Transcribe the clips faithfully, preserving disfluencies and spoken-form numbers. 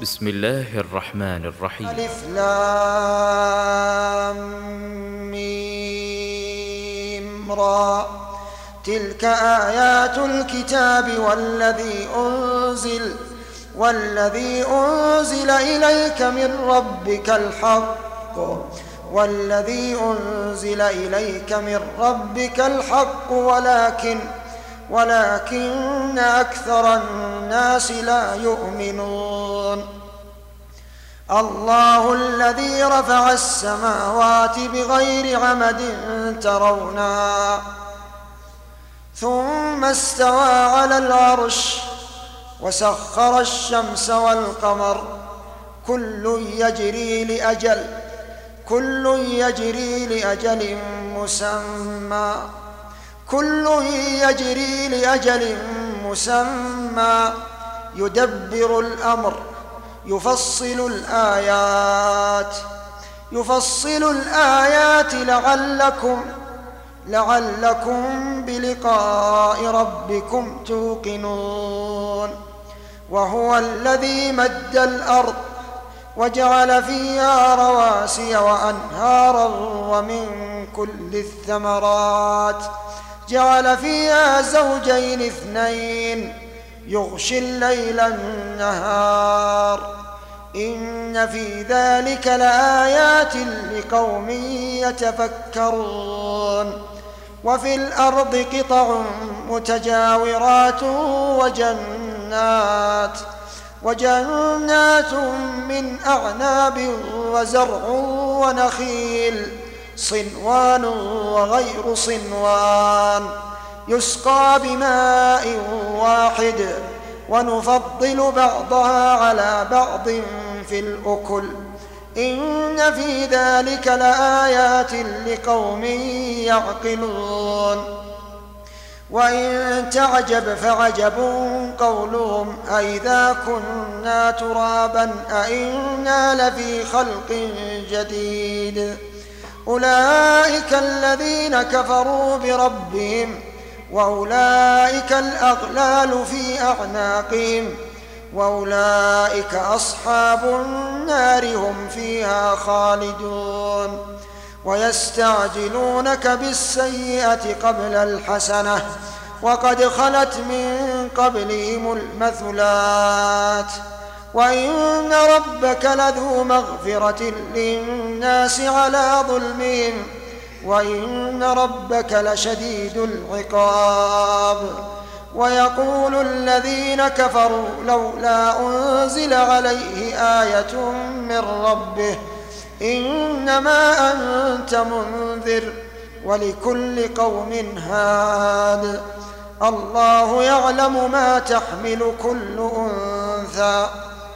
بسم الله الرحمن الرحيم. ألف لام ميم را. تلك آيات الكتاب والذي أنزل والذي أنزل إليك من ربك الحق والذي أنزل إليك من ربك الحق ولكن ولكن أكثر الناس لا يؤمنون. الله الذي رفع السماوات بغير عمد ترونها ثم استوى على العرش وسخر الشمس والقمر كل يجري لأجل كل يجري لأجل مسمى كل يجري لأجل مسمى يدبر الأمر يفصل الآيات يفصل الآيات لعلكم لعلكم بلقاء ربكم توقنون. وهو الذي مد الأرض وجعل فيها رواسي وأنهارا ومن كل الثمرات جعل فيها زوجين اثنين يغشي الليل النهار إن في ذلك لآيات لقوم يتفكرون. وفي الأرض قطع متجاورات وجنات وجنات من أعناب وزرع ونخيل صنوان وغير صنوان يسقى بماء واحد ونفضل بعضها على بعض في الأكل إن في ذلك لآيات لقوم يعقلون. وإن تعجب فعجب قولهم أئذا كنا ترابا أئنا لفي خلق جديد أولئك الذين كفروا بربهم وأولئك الأغلال في أعناقهم وأولئك أصحاب النار هم فيها خالدون. ويستعجلونك بالسيئة قبل الحسنة وقد خلت من قبلهم المثلات وإن ربك لذو مغفرة للناس على ظلمهم وإن ربك لشديد العقاب. ويقول الذين كفروا لولا أنزل عليه آية من ربه إنما أنت منذر ولكل قوم هاد. الله يعلم ما تحمل كل أنثى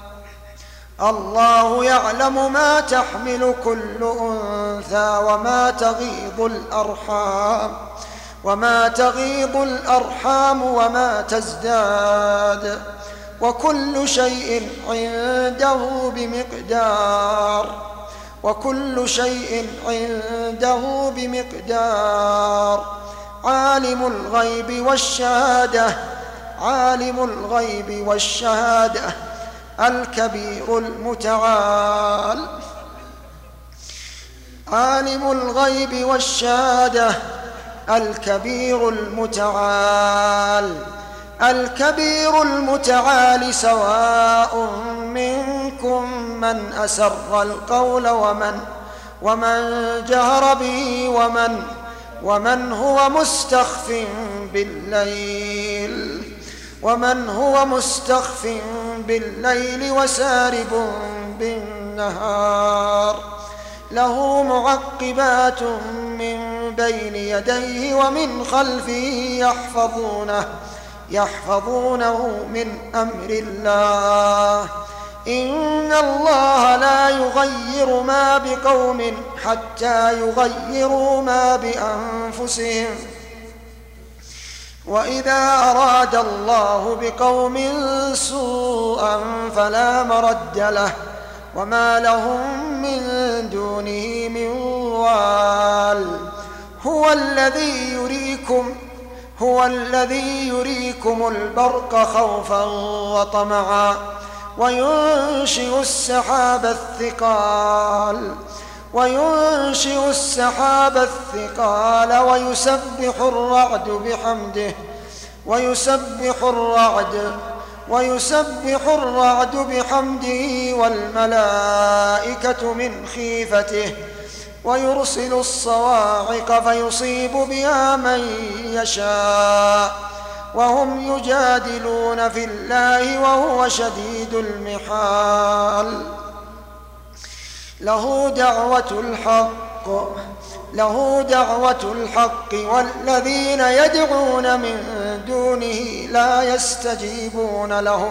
الله يعلم ما تحمل كل أنثى وما تغيض الأرحام وما تغيض الأرحام وما تزداد وكل شيء عنده بمقدار وكل شيء عنده بمقدار. عالم الغيب والشهادة عالم الغيب والشهادة الكبير المتعال عالم الغيب والشهادة الكبير المتعال الكبير المتعال سواء منكم من أسر القول ومن ومن جهر به ومن ومن هو مستخف بالليل ومن هو مستخف بالليل وسارب بالنهار له معقبات من بين يديه ومن خلفه يحفظونه يحفظونه من أمر الله إن الله لا يغير ما بقوم حتى يغيروا ما بأنفسهم وإذا أراد الله بقوم سوءا فلا مرد له وما لهم من دونه من وال. هو الذي يريكم هو الذي يريكم البرق خوفا وطمعا وينشئ السحاب الثقال وينشئ السحاب الثقال ويسبح الرعد بحمده ويسبح الرعد ويسبح الرعد بحمده والملائكة من خيفته ويرسل الصواعق فيصيب بها من يشاء وهم يجادلون في الله وهو شديد المحال. له دعوة الحق له دعوة الحق والذين يدعون من دونه لا يستجيبون لهم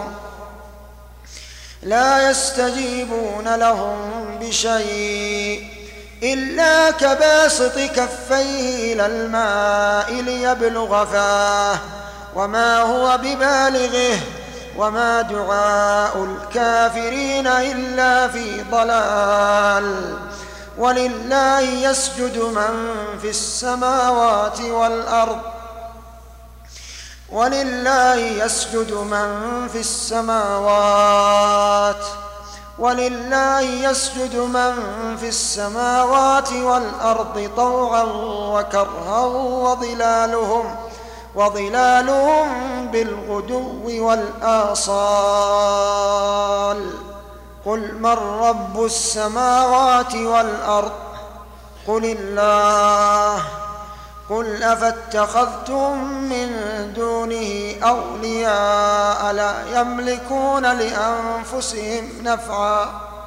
لا يستجيبون لهم بشيء إلا كباسط كفيه إلى الماء ليبلغ فاه وما هو ببالغه وما دعاء الكافرين إلا في ضلال. ولله يسجد من في السماوات والأرض ولله يسجد من في السماوات ولله يسجد من في السماوات والأرض طوعا وكرها وظلالهم وظلالهم بالغدو والآصال. قل من رب السماوات والأرض قل الله قل أفاتخذتم من دونه أولياء لا يملكون لأنفسهم نفعا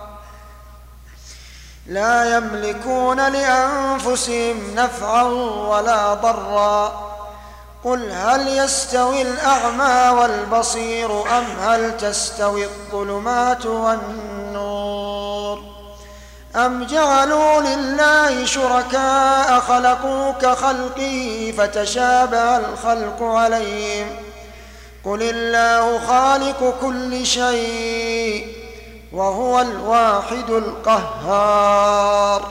لا يملكون لأنفسهم نفعا ولا ضرا. قل هل يستوي الأعمى والبصير أم هل تستوي الظلمات والنور أم جعلوا لله شركاء خلقوا كخلقه فتشابه الخلق عليهم قل الله خالق كل شيء وهو الواحد القهار.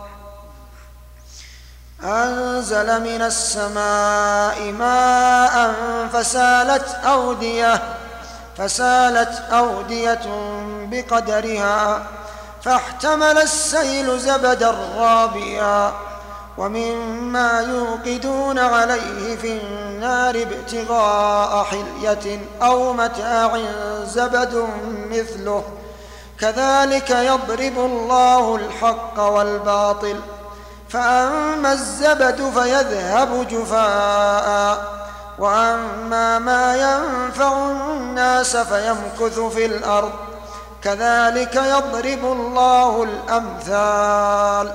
أنزل من السماء ماء فسالت أودية فسالت أودية بقدرها فاحتمل السيل زبدا رابيا ومما يوقدون عليه في النار ابتغاء حلية أو متاع زبد مثله كذلك يضرب الله الحق والباطل فأما الزبد فيذهب جفاء وأما ما ينفع الناس فيمكث في الأرض كذلك يضرب الله الأمثال.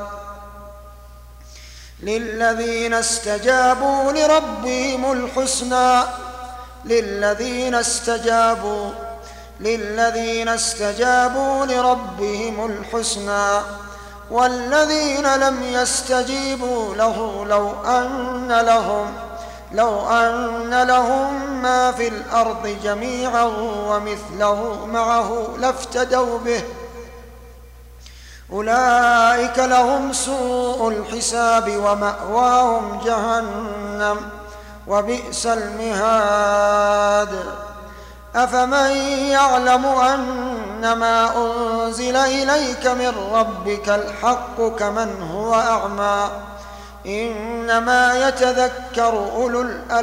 للذين استجابوا لربهم الحسنى للذين استجابوا للذين استجابوا لربهم الحسنى والذين لم يستجيبوا له لو أن لهم لو أن لهم ما في الأرض جميعا ومثله معه لافتدوا به أولئك لهم سوء الحساب ومأواهم جهنم وبئس المهاد. أفمن يعلم أنما أنزل إليك من ربك الحق كمن هو أعمى إنما يتذكر أولو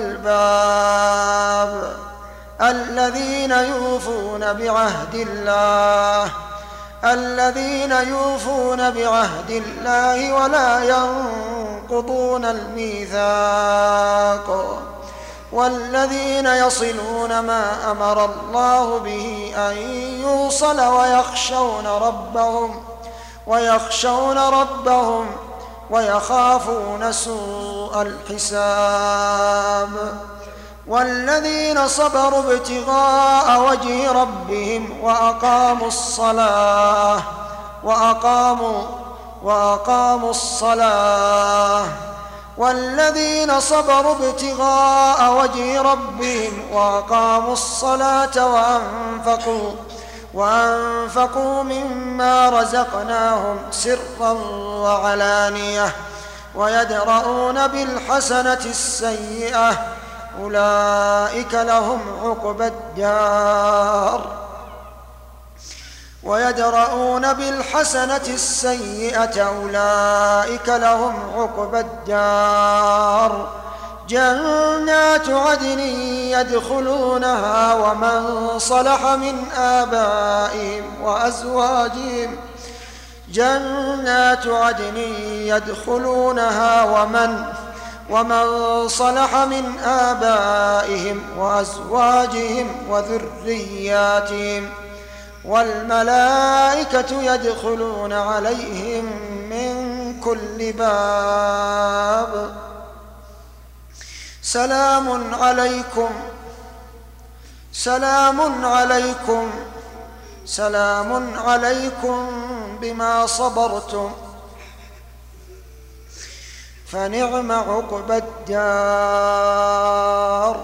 الألباب الذين يوفون بعهد الله الذين يوفون بعهد الله ولا ينقضون الميثاق والذين يصلون ما أمر الله به أن يوصل ويخشون ربهم ويخشون ربهم ويخافون سوء الحساب. والذين صبروا ابتغاء وجه ربهم وأقاموا الصلاة وأقاموا وأقاموا الصلاة والذين صبروا ابتغاء وجه ربهم وأقاموا الصلاة وأنفقوا وأنفقوا مما رزقناهم سرا وعلانية ويدرؤون بالحسنة السيئة أولئك لهم عقبى الدار ويدرؤون بالحسنة السيئة أولئك لهم عقبى الدار جنات عدن يدخلونها ومن صلح من آبائهم وأزواجهم جنات عدن يدخلونها ومن ومن صلح من آبائهم وأزواجهم وذرياتهم والملائكة يدخلون عليهم من كل باب سلام عليكم سلام عليكم سلام عليكم بما صبرتم فنعم عقبى الدار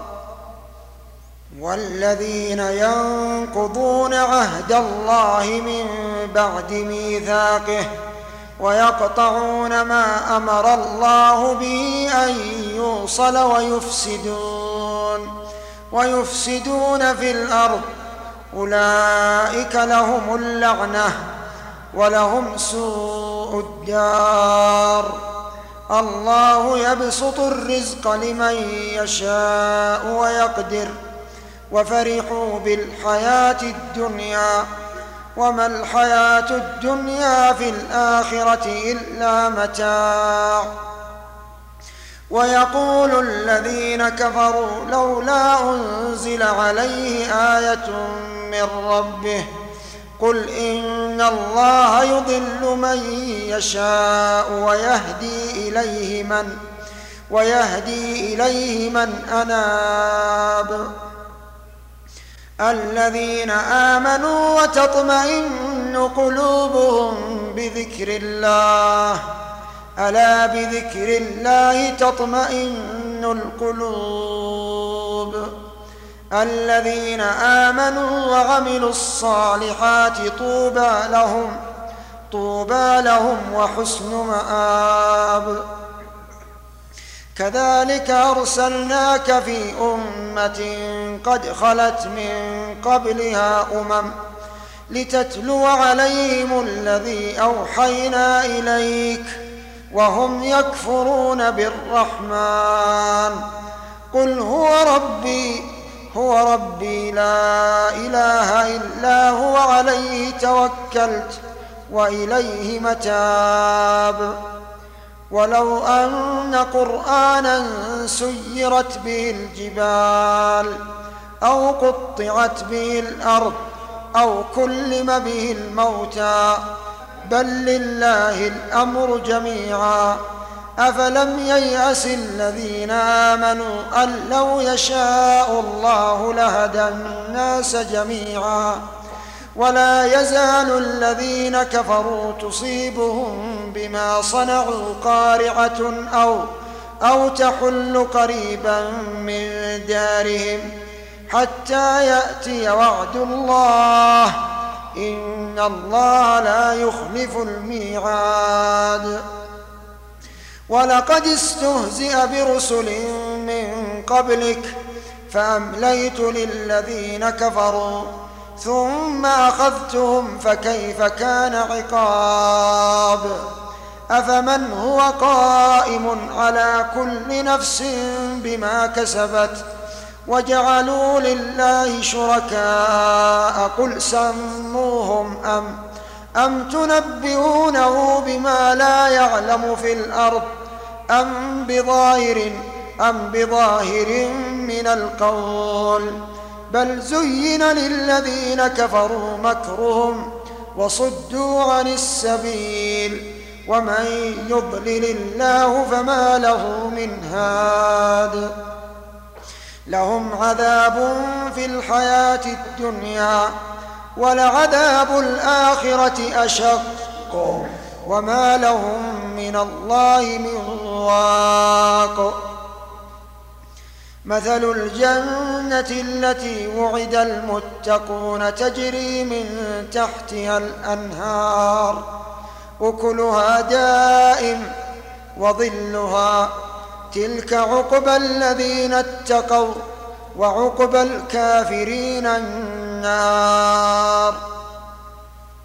والذين ينقضون عهد الله من بعد ميثاقه ويقطعون ما أمر الله به أن يوصل ويفسدون ويفسدون في الأرض أولئك لهم اللعنة ولهم سوء الدار الله يبسط الرزق لمن يشاء ويقدر وفرحوا بالحياة الدنيا وما الحياة الدنيا في الآخرة إلا متاع ويقول الذين كفروا لولا أنزل عليه آية من ربه قل إن الله يضل من يشاء ويهدي إليه من ويهدي إليه من أناب الذين آمنوا وتطمئن قلوبهم بذكر الله ألا بذكر الله تطمئن القلوب الذين آمنوا وعملوا الصالحات طوبى لهم طوبى لهم وحسن مآب كذلك أرسلناك في أمة قد خلت من قبلها أمم لتتلو عليهم الذي أوحينا إليك وهم يكفرون بالرحمن قل هو ربي هو ربي لا إله إلا هو عليه توكلت وإليه متاب ولو أن قرآنا سيرت به الجبال أو قطعت به الأرض أو كلم به الموتى بل لله الأمر جميعا أفلم ييأس الذين آمنوا أن لو يشاء الله لهدى الناس جميعا ولا يزال الذين كفروا تصيبهم بما صنعوا قارعة أو, أو تحل قريبا من دارهم حتى يأتي وعد الله إن الله لا يخلف الميعاد ولقد استهزئ برسل من قبلك فأمليت للذين كفروا ثم أخذتهم فكيف كان عقاب أفمن هو قائم على كل نفس بما كسبت وجعلوا لله شركاء قل سموهم أم أم تنبئونه بما لا يعلم في الأرض أم بظاهر أم بظاهر من القول بل زين للذين كفروا مكرهم وصدوا عن السبيل ومن يضلل الله فما له من هاد لهم عذاب في الحياة الدنيا ولعذاب الآخرة أشق وما لهم من الله من واق مثل الجنة التي وعد المتقون تجري من تحتها الأنهار أكلها دائم وظلها تلك عقبى الذين اتقوا وعقبى الكافرين النار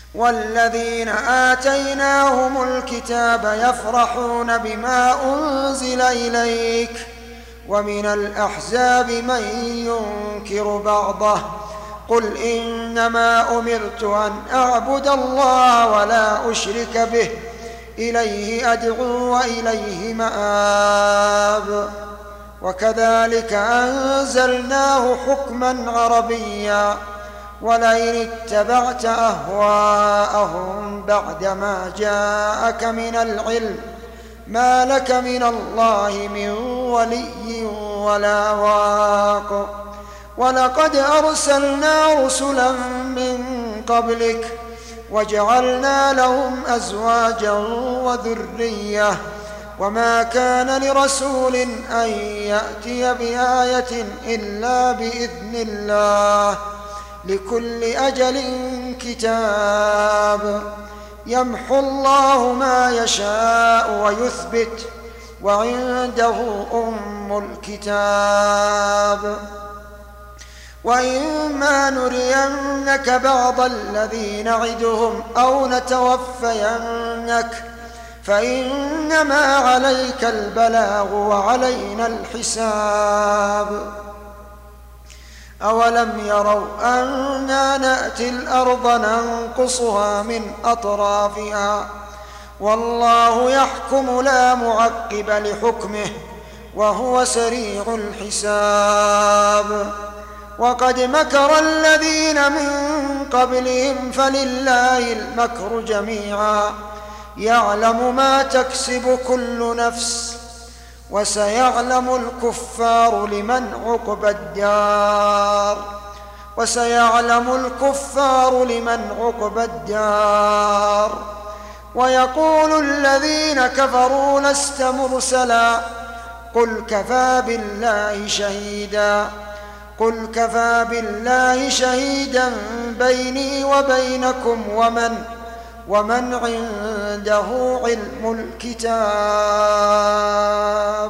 والذين آتيناهم الكتاب يفرحون بما أنزل إليك ومن الأحزاب من ينكر بعضه قل إنما أمرت أن أعبد الله ولا أشرك به إليه أدعو وإليه مآب. وكذلك أنزلناه حكما عربيا ولئن اتبعت أهواءهم بعدما جاءك من العلم ما لك من الله من ولي ولا واق. ولقد أرسلنا رسلا من قبلك وجعلنا لهم أزواجا وذرية وما كان لرسول أن يأتي بآية إلا بإذن الله لكل أجل كتاب يمحو الله ما يشاء ويثبت وعنده أم الكتاب. وإما نرينك بعض الذي نعدهم أو نتوفينك فإنما عليك البلاغ وعلينا الحساب. أولم يروا أنا نأتي الأرض ننقصها من أطرافها والله يحكم لا معقب لحكمه وهو سريع الحساب. وقد مكر الذين من قبلهم فلله المكر جميعا يعلم ما تكسب كل نفس وسيعلم الكفار لمن عقبى الدار وسيعلم الكفار لمن عقبى الدار. ويقول الذين كفروا لست مرسلا قل كفى بالله شهيدا قل كفى بالله شهيدا بيني وبينكم ومن ومن عنده علم الكتاب.